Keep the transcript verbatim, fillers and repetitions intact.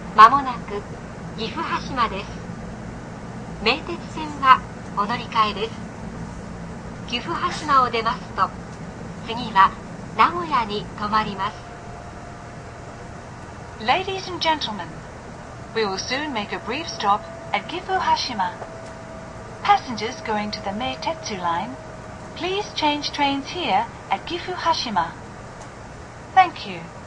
まもなく岐阜羽島です。名鉄線はお乗り換えです。岐阜羽島を出ますと、次は名古屋に停まります。 Ladies and gentlemen, we will soon make a brief stop at Gifu Hashima. Passengers going to the Meitetsu line, please change trains here at Gifu Hashima. Thank you.